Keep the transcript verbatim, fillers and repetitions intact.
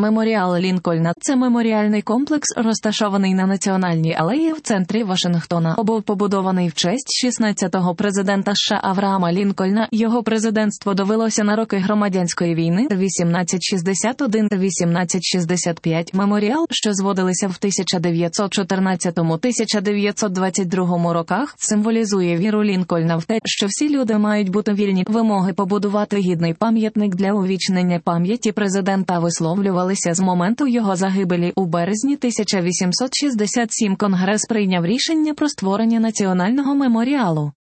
Меморіал Лінкольна – це меморіальний комплекс, розташований на Національній алеї в центрі Вашингтона. Був побудований в честь шістнадцятого президента США Авраама Лінкольна. Його президентство довелося на роки громадянської війни вісімнадцять шістдесят один - вісімнадцять шістдесят п'ять. Меморіал, що зводилися в тисяча дев'ятсот чотирнадцятому - тисяча дев'ятсот двадцять другому роках, символізує віру Лінкольна в те, що всі люди мають бути вільні. Вимоги побудувати гідний пам'ятник для увічнення пам'яті президента висловлювалися з моменту його загибелі. У березні тисяча вісімсот шістдесят сім Конгрес прийняв рішення про створення національного меморіалу.